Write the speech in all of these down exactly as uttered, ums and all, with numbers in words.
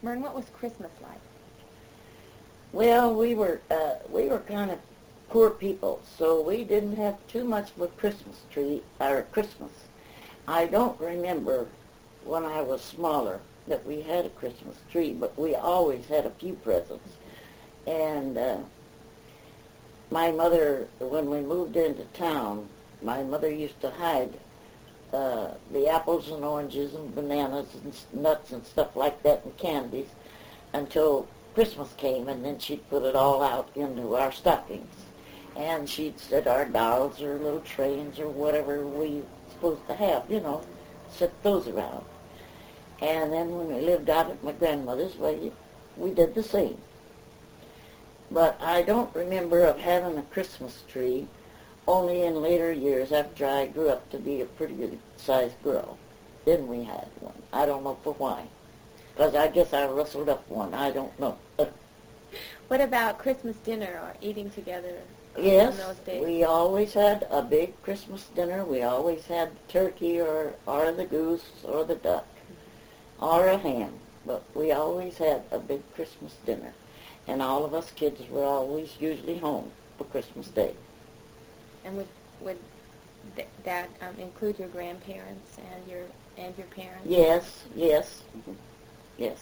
Mern, what was Christmas like? Well, we were uh, we were kind of poor people, so we didn't have too much of a Christmas tree or Christmas. I don't remember when I was smaller that we had a Christmas tree, but we always had a few presents. And uh, my mother, when we moved into town, my mother used to hide uh, the apples and oranges and bananas and s- nuts and stuff like that and candies until Christmas came, and then she'd put it all out into our stockings. And she'd set our dolls or little trains or whatever we supposed to have, you know, set those around. And then when we lived out at my grandmother's, we, we did the same. But I don't remember of having a Christmas tree only in later years after I grew up to be a pretty good-sized girl. Then we had one. I don't know for why. Because I guess I rustled up one. I don't know. What about Christmas dinner or eating together uh, Yes, in those days? we always had a big Christmas dinner. We always had turkey or, or the goose or the duck or a ham. But we always had a big Christmas dinner. And all of us kids were always usually home for Christmas Day. And would would th- that um, include your grandparents and your and your parents? Yes, yes, yes.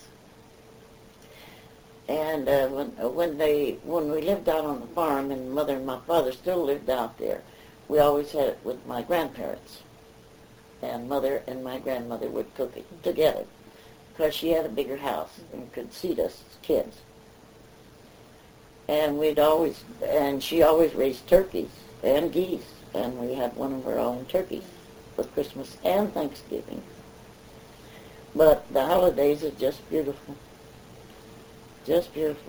And uh, when uh, when they when we lived out on the farm, and mother and my father still lived out there, we always had it with my grandparents. And mother and my grandmother would cook it together because she had a bigger house and could seat us as kids. And we'd always, and she always raised turkeys and geese, and we had one of our own turkeys for Christmas and Thanksgiving. But the holidays are just beautiful, just beautiful.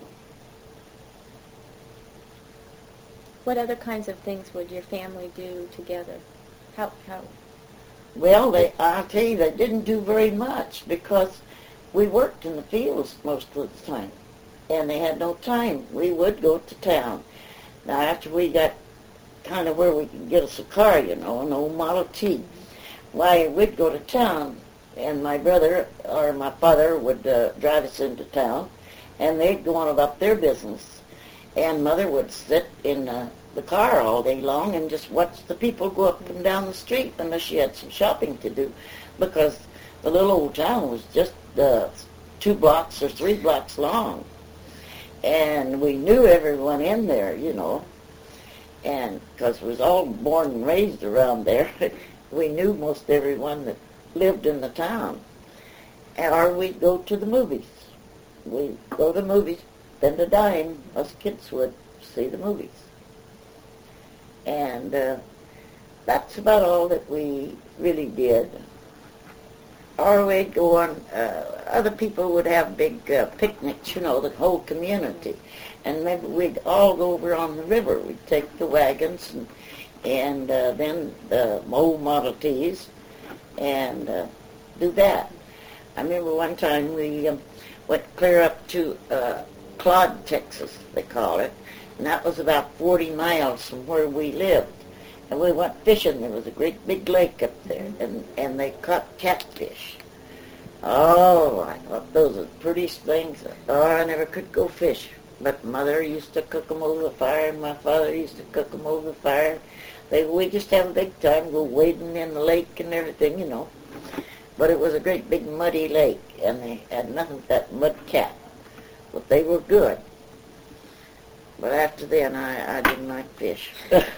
What other kinds of things would your family do together? How how? Well, they, I'll tell you, they didn't do very much because we worked in the fields most of the time, and they had no time. We would go to town. Now, after we got kind of where we could get us a car, you know, an old Model T, why, we'd go to town, and my brother or my father would uh, drive us into town, and they'd go on about their business, and Mother would sit in uh, the car all day long and just watch the people go up and down the street unless she had some shopping to do, because the little old town was just uh, two blocks or three blocks long. And we knew everyone in there, you know, and because we was all born and raised around there, we knew most everyone that lived in the town. And, or we'd go to the movies. We'd go to the movies, spend a dime, us kids would see the movies. And uh, that's about all that we really did. Or we'd go on, uh, other people would have big uh, picnics, you know, the whole community. And maybe we'd all go over on the river. We'd take the wagons and, and uh, then the old Model Ts and uh, do that. I remember one time we um, went clear up to uh, Claude, Texas, they call it. And that was about forty miles from where we lived. And we went fishing. There was a great big lake up there, and, and they caught catfish. Oh, I thought those were the prettiest things. Oh, I never could go fish. But Mother used to cook them over the fire, and my father used to cook them over the fire. They, we just have a big time, go wading in the lake and everything, you know. But it was a great big muddy lake, and they had nothing but that mud cat. But they were good. But after then, I, I didn't like fish.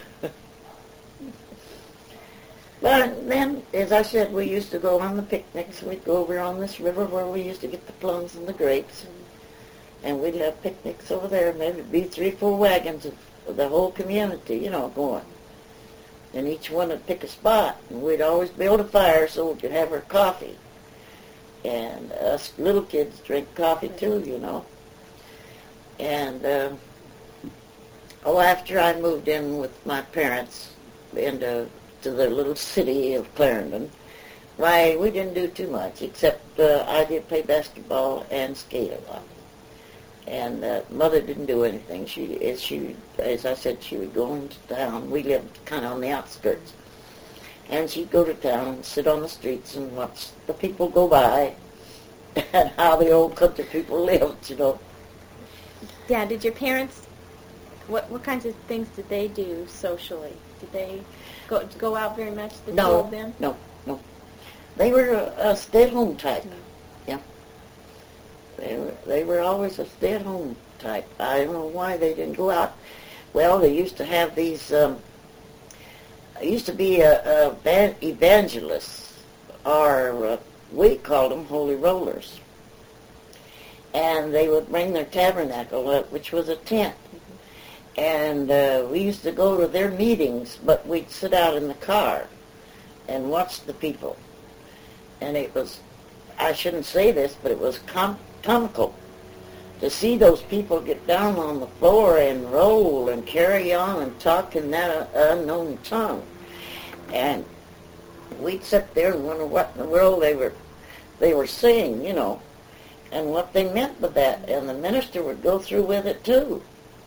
But then, as I said, we used to go on the picnics. We'd go over on this river where we used to get the plums and the grapes. And we'd have picnics over there. Maybe it'd be three, four wagons of, of the whole community, you know, going. And each one would pick a spot. And we'd always build a fire so we could have our coffee. And us little kids drink coffee too, you know. And, uh, oh, after I moved in with my parents into to the little city of Clarendon, why, we didn't do too much, except uh, I did play basketball and skate a lot. And uh, Mother didn't do anything. She, as she, as I said, she would go into town. We lived kind of on the outskirts. And she'd go to town and sit on the streets and watch the people go by and how the old country people lived, you know. Yeah, did your parents, what what kinds of things did they do socially? Did they go go out very much, the two No, of them? no, no. They were a, a stay-at-home type. Mm. Yeah. They were they were always a stay-at-home type. I don't know why they didn't go out. Well, they used to have these. Um, used to be a, a van, evangelists, or uh, we called them holy rollers, and they would bring their tabernacle up, which was a tent. Mm-hmm. And uh, we used to go to their meetings, but we'd sit out in the car and watch the people. And it was, I shouldn't say this, but it was com- comical to see those people get down on the floor and roll and carry on and talk in that uh, unknown tongue. And we'd sit there and wonder what in the world they were they were saying, you know, and what they meant by that. And the minister would go through with it too.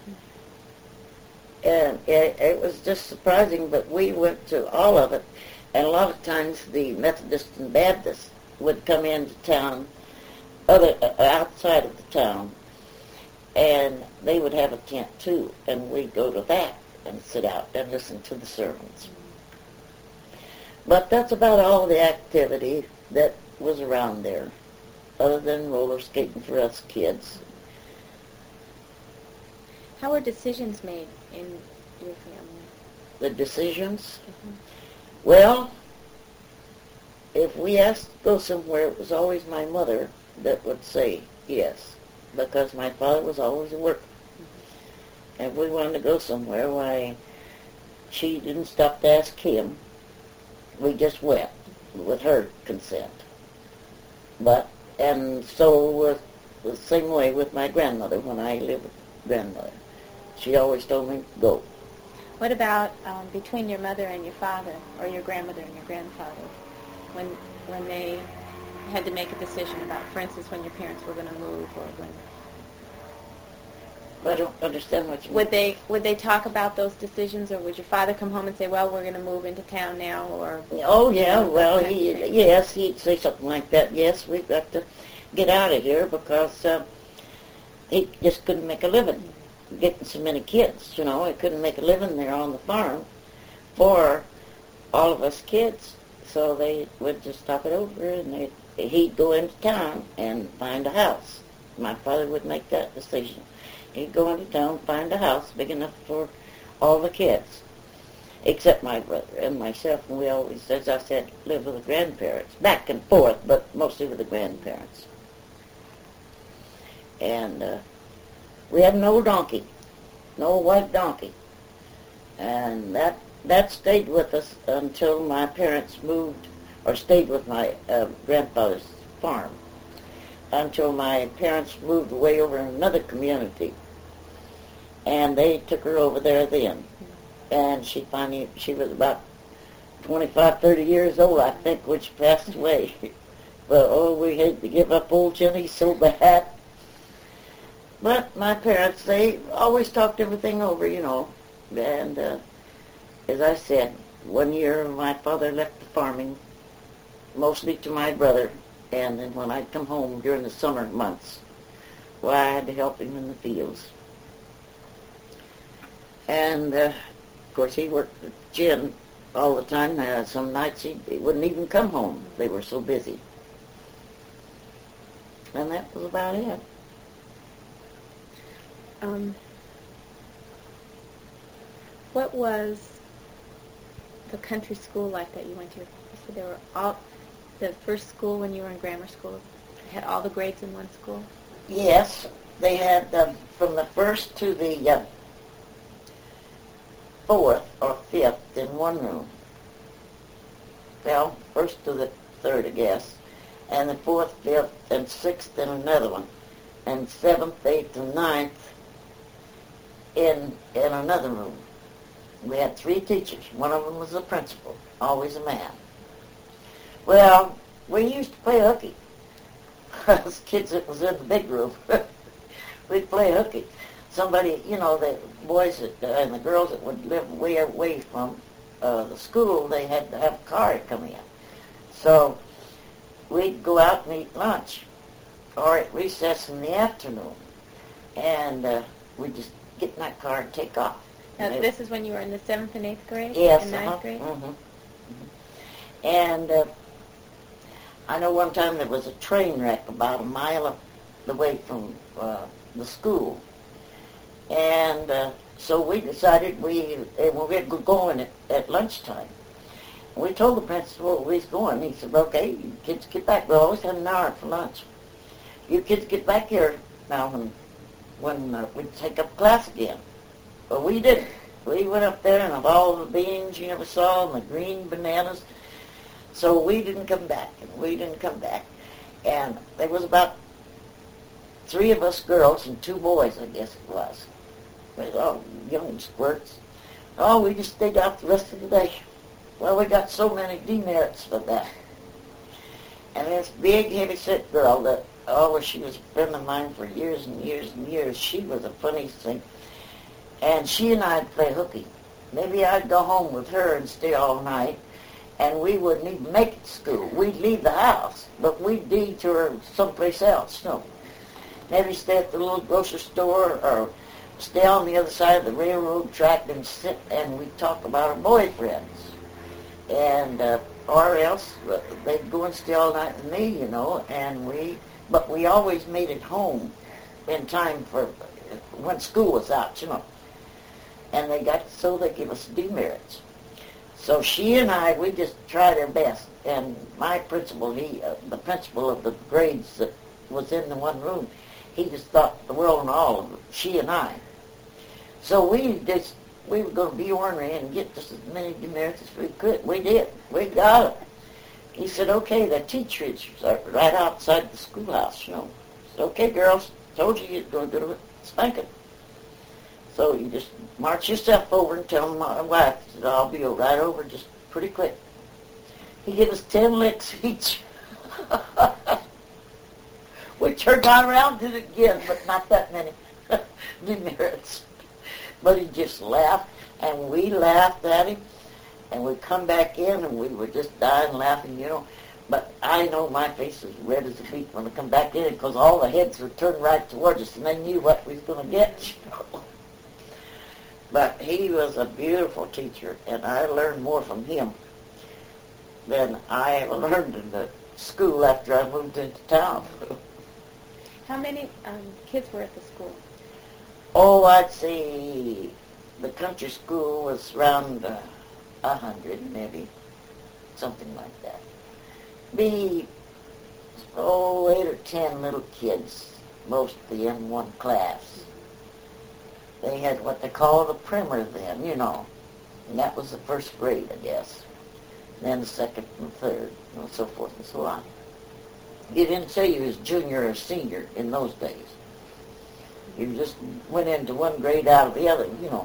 And it, it was just surprising, but we went to all of it. And a lot of times the Methodists and Baptists would come into town, other uh, outside of the town, and they would have a tent too, and we'd go to that and sit out and listen to the sermons. But that's about all the activity that was around there, other than roller skating for us kids. How were decisions made in your family? The decisions? Mm-hmm. Well, if we asked to go somewhere, it was always my mother that would say yes, because my father was always at work. Mm-hmm. And if we wanted to go somewhere, why, she didn't stop to ask him. We just went with her consent. But, and so was the same way with my grandmother when I lived with grandmother. She always told me to go. What about um, between your mother and your father, or your grandmother and your grandfather, when when they had to make a decision about, for instance, when your parents were going to move, or when? I don't understand what you mean. Would they would they talk about those decisions, or would your father come home and say, "Well, we're going to move into town now," or? Oh yeah, you know, well, that kind he of thing? yes, he'd say something like that. Yes, we've got to get out of here because uh, he just couldn't make a living getting so many kids. You know, he couldn't make a living there on the farm for all of us kids. So they would just stop it over, and they he'd go into town and find a house. My father would make that decision. He'd go into town, find a house big enough for all the kids, except my brother and myself, and we always, as I said, lived with the grandparents, back and forth, but mostly with the grandparents. And uh, we had an old donkey, an old white donkey, and that that stayed with us until my parents moved, or stayed with my uh, grandfather's farm, until my parents moved away over in another community. And they took her over there then. And she finally, she was about twenty-five, thirty years old, I think, when she passed away. But, oh, we had to give up old Jenny so bad. But my parents, they always talked everything over, you know. And uh, as I said, one year my father left the farming, mostly to my brother. And then when I'd come home during the summer months, well, I had to help him in the fields. And, uh, of course, he worked with Jen all the time. Uh, some nights he, he wouldn't even come home. They were so busy. And that was about it. Um, what was the country school like that you went to? You said there were all, the first school when you were in grammar school, had all the grades in one school? Yes, they had um, from the first to the uh, fourth or fifth in one room. Well, first to the third, I guess, and the fourth, fifth, and sixth in another one, and seventh, eighth, and ninth in in another room. We had three teachers. One of them was the principal, always a man. Well, we used to play hooky. Us kids that was in the big room, we'd play hooky. Somebody, you know, the boys that, uh, and the girls that would live way away from uh, the school, they had to have a car to come in. So we'd go out and eat lunch. or at recess in the afternoon. And uh, we'd just get in that car and take off. Now, And this is when you were in the seventh and eighth grade? Yes, and ninth uh-huh. grade? Mm-hmm. Mm-hmm. And uh, I know one time there was a train wreck about a mile up the way from uh, the school. And uh, so we decided we, uh, we had to go in at, at lunchtime. We told the principal we was going. He said, okay, you kids get back. We always had an hour for lunch. You kids get back here now when, when uh, we take up class again. But we didn't. We went up there and of all the beans you never saw and the green bananas. So we didn't come back, and we didn't come back. And there was about three of us girls and two boys, I guess it was. We were all young squirts. Oh, we just stayed out the rest of the day. Well, we got so many demerits for that. And this big, heavy-set girl that, oh, she was a friend of mine for years and years and years. She was the funniest thing. And she and I'd play hooky. Maybe I'd go home with her and stay all night, and we wouldn't even make it to school. We'd leave the house, but we'd detour someplace else, you know. Maybe stay at the little grocery store or stay on the other side of the railroad track and sit and we'd talk about our boyfriends. And, uh, or else uh, they'd go and stay all night with me, you know, and we, but we always made it home in time for when school was out, you know. And they got, so they give us demerits. So she and I, we just tried our best. And my principal, he, uh, the principal of the grades that was in the one room, he just thought the world and all of it, she and I. So we just, we were going to be ornery and get just as many demerits as we could. We did. We got them. He said, okay, the teachers are right outside the schoolhouse, you know. I said, okay, girls, told you you're going to do a spanking. So you just march yourself over and tell my wife that I'll be right over just pretty quick. He gave us ten licks each. We turned on around and did it again, but not that many demerits. But he just laughed, and we laughed at him, and we'd come back in, and we were just dying laughing, you know. But I know my face was red as a beet when I come back in, because all the heads were turned right towards us, and they knew what we was going to get, you know. But he was a beautiful teacher, and I learned more from him than I ever learned in the school after I moved into town. How many um, kids were at the school? Oh, I'd say the country school was around uh, a hundred, maybe, something like that. Be, oh, eight or ten little kids, mostly in one class. They had what they call the primer then, you know, and that was the first grade, I guess. And then the second and third, and so forth and so on. You didn't say you was junior or senior in those days. You just went into one grade out of the other, you know.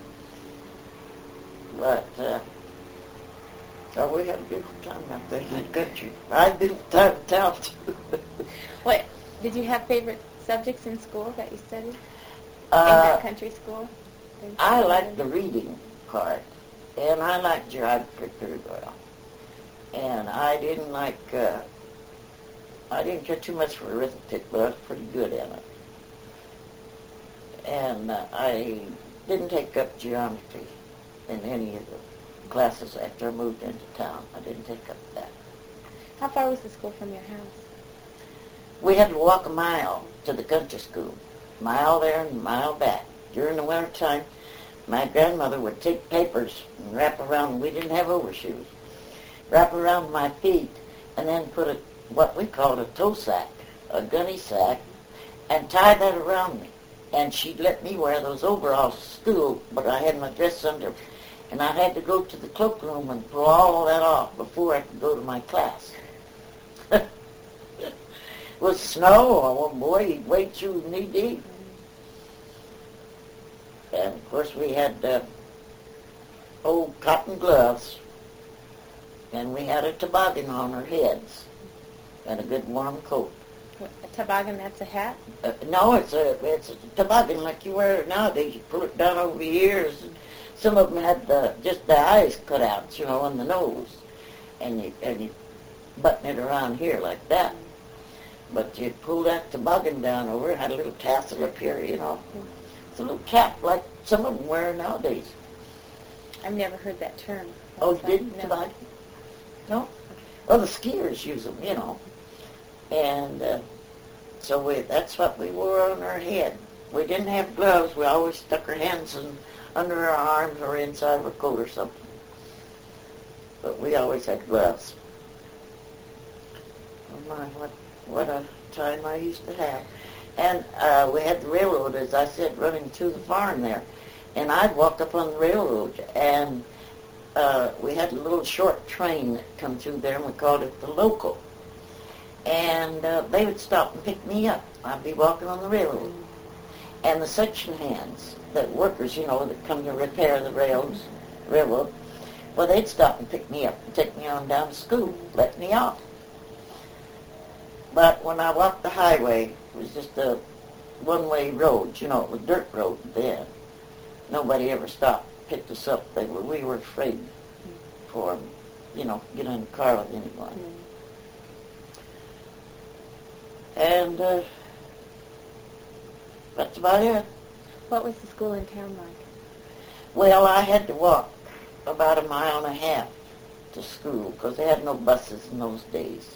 But, uh, so we had a beautiful time out there in the country. I had a beautiful time in town, too. What, did you have favorite subjects in school that you studied? Uh, in that country school? I liked the reading part, and I liked geography pretty well. And I didn't like, uh, I didn't care too much for arithmetic, but I was pretty good in it. And uh, I didn't take up geometry in any of the classes after I moved into town. I didn't take up that. How far was the school from your house? We had to walk a mile to the country school. Mile there and a mile back. During the winter time, my grandmother would take papers and wrap around, we didn't have overshoes, wrap around my feet and then put a, what we called a toe sack, a gunny sack, and tie that around me. And she'd let me wear those overalls to school, but I had my dress under, and I had to go to the cloakroom and pull all that off before I could go to my class. With snow, oh boy, you'd wade through knee deep. And of course we had uh, old cotton gloves, and we had a toboggan on our heads, and a good warm coat. A toboggan, that's a hat? Uh, no, it's a it's a toboggan like you wear it nowadays. You pull it down over your ears. And some of them had the, just the eyes cut out, you know, on the nose, and you and you button it around here like that. But you pull that toboggan down over, it had a little tassel up here, you know. It's a little cap like some of them wear nowadays. I've never heard that term. Oh, So, did no. toboggan? No? Well, the skiers use them, you know. And uh, so we, that's what we wore on our head. We didn't have gloves. We always stuck our hands in, under our arms or inside of our coat or something. But we always had gloves. Oh my, what, what a time I used to have. And uh, we had the railroad, as I said, running to the farm there. And I'd walk up on the railroad, and uh, we had a little short train that come through there, and we called it the local. And uh, they would stop and pick me up. I'd be walking on the railroad. And the section hands, the workers, you know, that come to repair the rails, railroad, well, they'd stop and pick me up and take me on down to school, let me off. But when I walked the highway, it was just a one-way road, you know, it was dirt road then. Nobody ever stopped, picked us up. They were, we were afraid for, you know, get in the car with anyone. And uh, that's about it. What was the school in town like? Well, I had to walk about a mile and a half to school because they had no buses in those days.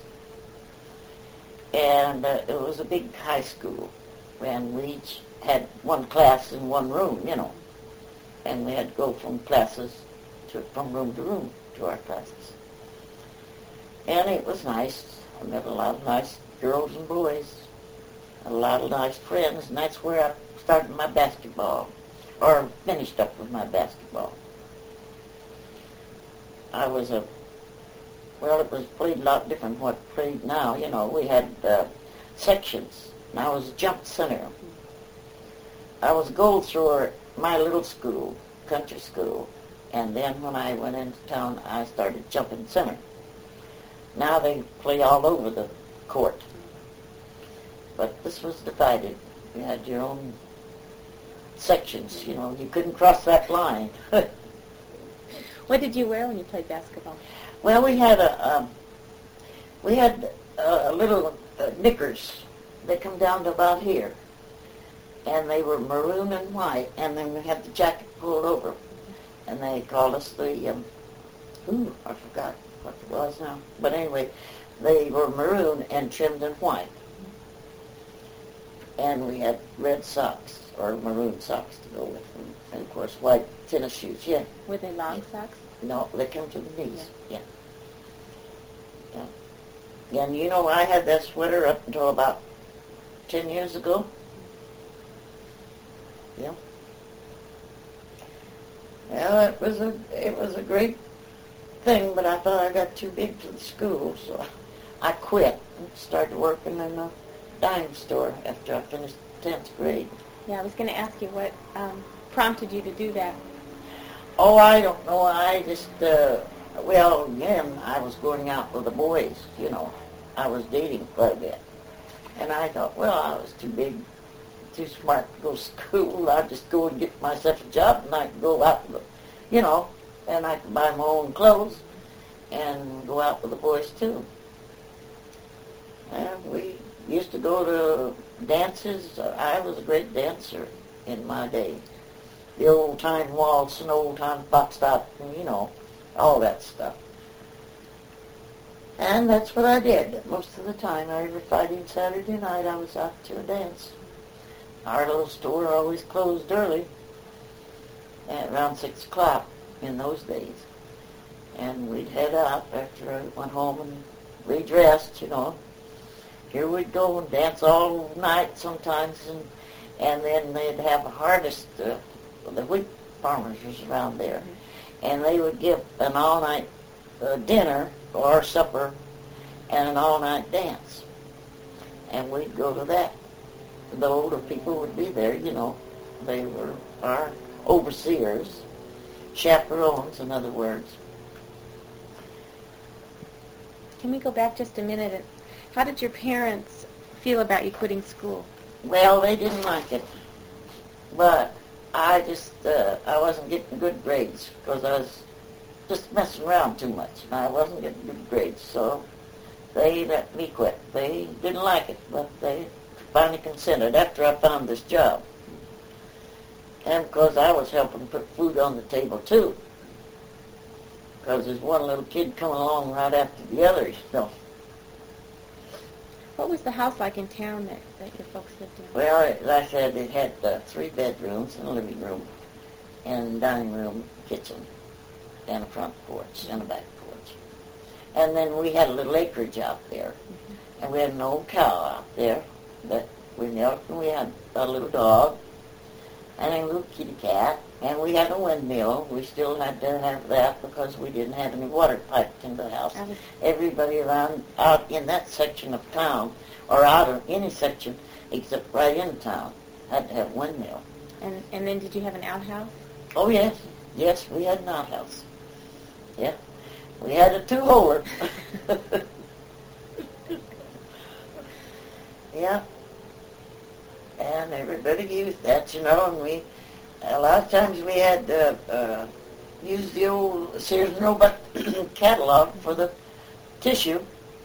And uh, it was a big high school, and we each had one class in one room, you know. And we had to go from classes to from room to room to our classes. And it was nice. I met a lot of nice girls and boys, a lot of nice friends, and that's where I started my basketball, or finished up with my basketball. I was a, well, it was played a lot different from what played now. You know, we had uh, sections, and I was a jump center. I was a goal thrower at my little school, country school, and then when I went into town, I started jumping center. Now they play all over the court. But this was divided. You had your own sections, you know. You couldn't cross that line. What did you wear when you played basketball? Well, we had a um, we had a, a little uh, knickers. They come down to about here, and they were maroon and white. And then we had the jacket pulled over, and they called us the um, ooh, I forgot what it was now. But anyway, they were maroon and trimmed in white. And we had red socks, or maroon socks to go with them. And, of course, white tennis shoes, yeah. Were they long socks? No, they come to the knees, yeah. yeah. Yeah. And, you know, I had that sweater up until about ten years ago. Yeah. Well, it was a, it was a great thing, but I thought I got too big for the school, so I quit and started working in a dime store after I finished tenth grade. Yeah, I was going to ask you what um, prompted you to do that. Oh, I don't know. I just, uh, well, again, I was going out with the boys, you know. I was dating quite a bit. And I thought, well, I was too big, too smart to go to school. I'd just go and get myself a job, and I could go out with, you know, and I could buy my own clothes and go out with the boys, too. And we used to go to dances. I was a great dancer in my day. The old-time waltz and old-time foxtrot, and, you know, all that stuff. And that's what I did most of the time. Every Friday and Saturday night I was out to a dance. Our little store always closed early, at around six o'clock in those days. And we'd head out after I went home and redressed, you know. Here we'd go and dance all night sometimes, and and then they'd have a harvest. Uh, the wheat farmers was around there, mm-hmm. and they would give an all-night uh, dinner or supper and an all-night dance. And we'd go to that. The older people would be there, you know. They were our overseers, chaperones, in other words. Can we go back just a minute? How did your parents feel about you quitting school? Well, they didn't like it. But I just, uh, I wasn't getting good grades because I was just messing around too much, and I wasn't getting good grades. So they let me quit. They didn't like it, but they finally consented after I found this job. And because I was helping put food on the table, too. Because there's one little kid coming along right after the other, you know. What was the house like in town that, that your folks lived in? Well, as I said, it had uh, three bedrooms and a living room, and a dining room, kitchen, and a front porch, and a back porch. And then we had a little acreage out there, mm-hmm. and we had an old cow out there that we milked, and we had a little dog, and a little kitty cat, and we had a windmill. We still had to have that because we didn't have any water piped into the house. Was... Everybody around out in that section of town, or out of any section except right in town, had to have windmill. And and then did you have an outhouse? Oh, yes. Yes, we had an outhouse. Yeah. We had a two-holer. Yeah. And everybody used that, you know, and we, a lot of times we had to uh, use the old Sears and Roebuck catalog for the tissue,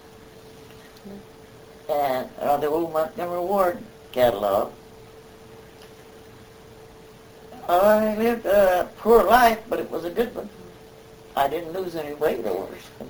and uh, the old Montgomery Ward catalog. I lived a poor life, but it was a good one. I didn't lose any weight over it.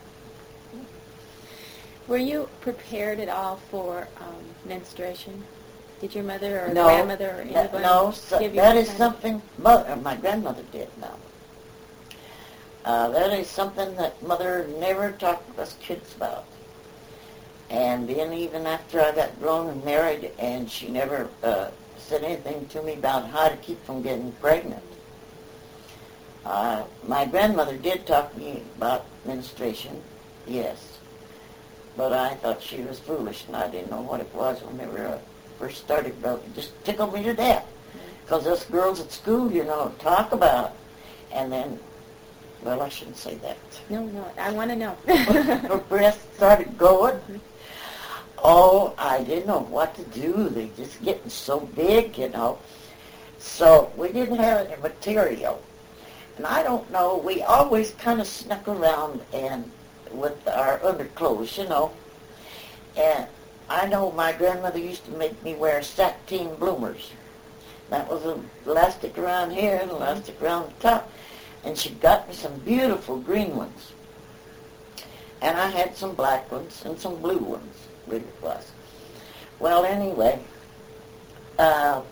Were you prepared at all for um, menstruation? Did your mother or no, grandmother or anybody that, no, so, give you that is kind something mother, my grandmother did, no. Uh, that is something that mother never talked to us kids about. And then even after I got grown and married, and she never uh, said anything to me about how to keep from getting pregnant. Uh, my grandmother did talk to me about menstruation, yes. But I thought she was foolish, and I didn't know what it was whenever I first started. But it just tickled me to death. Because us girls at school, you know, talk about it. And then, well, I shouldn't say that. No, no, I want to know. Her breasts started going. Mm-hmm. Oh, I didn't know what to do. They just getting so big, you know. So we didn't have any material. And I don't know, we always kind of snuck around and with our underclothes, you know. And I know my grandmother used to make me wear sateen bloomers. That was an elastic around here and elastic around the top. And she got me some beautiful green ones. And I had some black ones and some blue ones, I believe it was. Well, anyway, uh,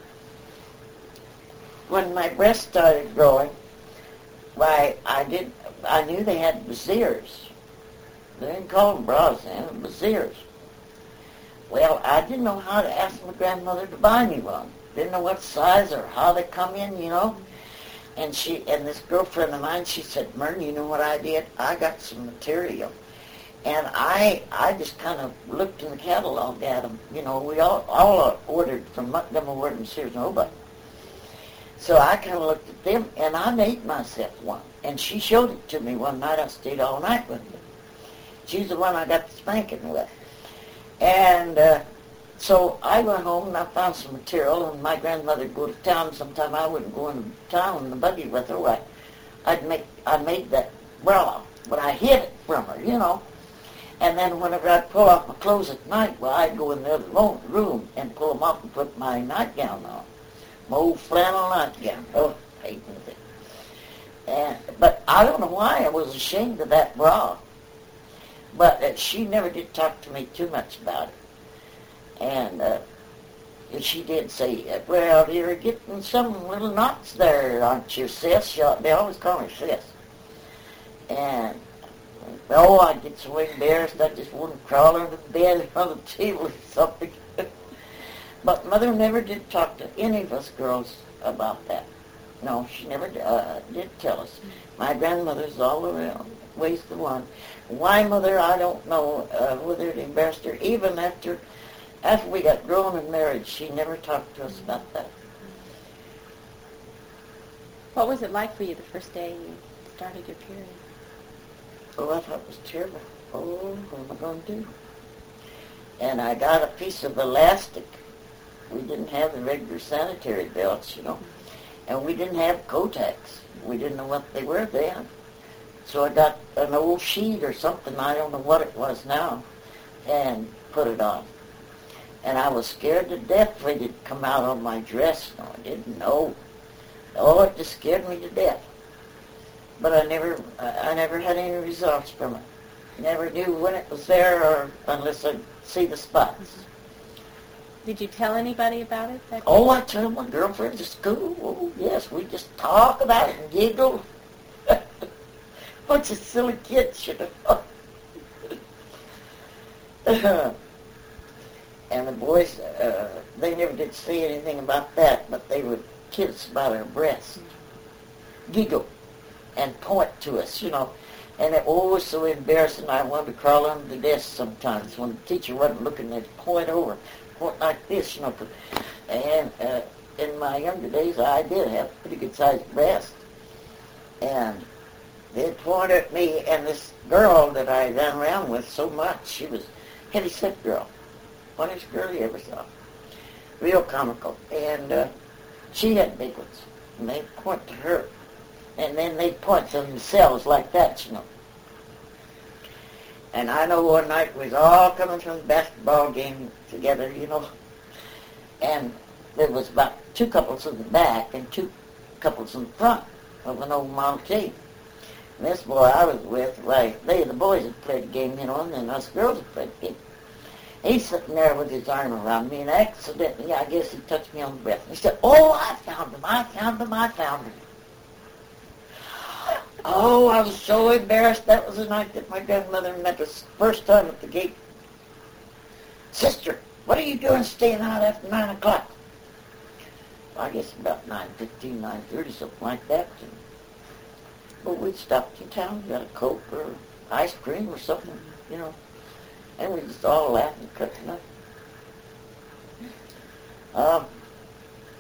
when my breasts started growing, why, I did, I knew they had brassieres. They didn't call them bras then, brassieres. Well, I didn't know how to ask my grandmother to buy me one. Didn't know what size or how they come in, you know. And she, and this girlfriend of mine, she said, Myrna, you know what I did? I got some material. And I I just kind of looked in the catalog at them. You know, we all, all ordered from Montgomery Ward and Sears and Roebuck. So I kind of looked at them, and I made myself one. And she showed it to me one night. I stayed all night with her. She's the one I got the spanking with. And uh, so I went home, and I found some material, and my grandmother would go to town. Sometime I wouldn't go into town in the buggy with her. I, I'd make, I made that bra, but I hid it from her, you know. And then whenever I'd pull off my clothes at night, well, I'd go in the other room and pull them off and put my nightgown on. My old flannel nightgown. Oh, I hated it. And, but I don't know why I was ashamed of that bra. But uh, she never did talk to me too much about it. And uh, she did say, well, you're getting some little knots there, aren't you, sis? She, they always call her sis. And, oh, I'd get so embarrassed I just wouldn't crawl under the bed or on the table or something. But Mother never did talk to any of us girls about that. No, she never uh, did tell us. My grandmother's all around, ways the one. Why Mother, I don't know uh, whether it embarrassed her. Even after after we got grown and married, she never talked to us about that. What was it like for you the first day you started your period? Oh, I thought it was terrible. Oh, what am I going to do? And I got a piece of elastic. We didn't have the regular sanitary belts, you know. And we didn't have Kotex. We didn't know what they were then. So I got an old sheet or something, I don't know what it was now, and put it on. And I was scared to death if it'd come out on my dress. No, I didn't know. Oh, it just scared me to death. But I never, I never had any results from it. Never knew when it was there, or unless I see the spots. Did you tell anybody about it? That Oh, I told my girlfriends at school. Oh, yes, we just talk about it and giggle. Bunch of silly kids, you know. And the boys, uh, they never did say anything about that, but they would kiss about our breasts, giggle, and point to us, you know. And it was always so embarrassing. I wanted to crawl under the desk sometimes when the teacher wasn't looking. They'd point over, point like this, you know. And uh, in my younger days, I did have pretty good-sized breasts. And they'd point at me, and this girl that I ran around with so much, she was a heavy-set girl. Funniest girl you ever saw. Real comical. And uh, she had big ones. And they'd point to her. And then they'd point to themselves like that, you know. And I know one night we was all coming from the basketball game together, you know. And there was about two couples in the back and two couples in the front of an old Model T. And this boy I was with, like, they, the boys had played the game, you know, and then us girls had played the game. He's sitting there with his arm around me, and accidentally, I guess he touched me on the breast. And he said, "Oh, I found him, I found him, I found him." Oh, I was so embarrassed. That was the night that my grandmother met us first time at the gate. "Sister, what are you doing staying out after nine o'clock?" I guess about nine fifteen, nine thirty, something like that. And, well, we'd stopped in town, got a Coke or ice cream or something, you know. And we just all laughed and cut the nut. Um,